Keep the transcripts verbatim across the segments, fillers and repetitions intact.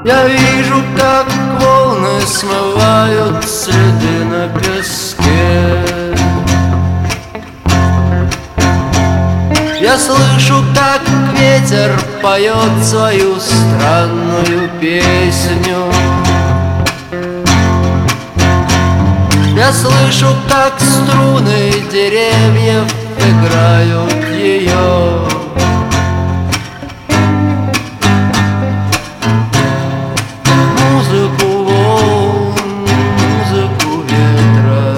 Я вижу, как волны смывают следы на песке. Я слышу, как ветер поет свою странную песню. Я слышу, как струны деревьев играют ее. Музыку волн, музыку ветра.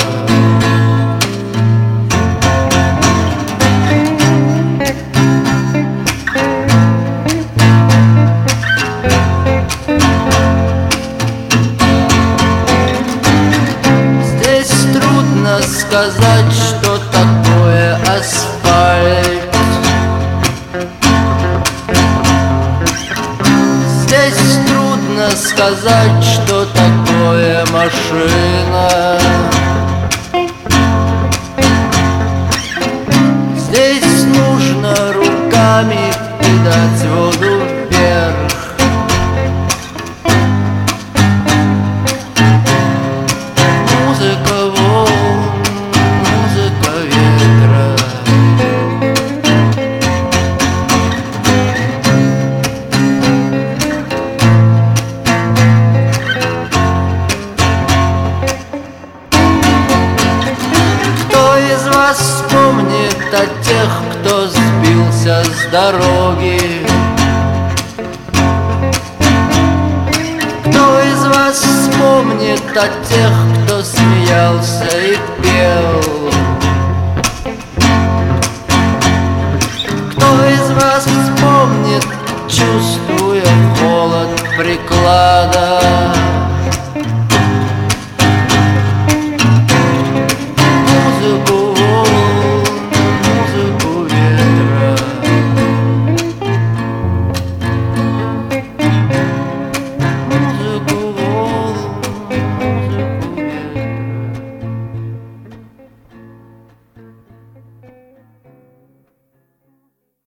Здесь трудно сказать, что такое асфальт. Здесь трудно сказать, что такое машина. Здесь нужно руками кидать воду вверх. Музыка волн, музыка ветра. Кто из вас вспомнит о тех, кто сбился с дороги? Кто из вас вспомнит о тех, кто смеялся и пел?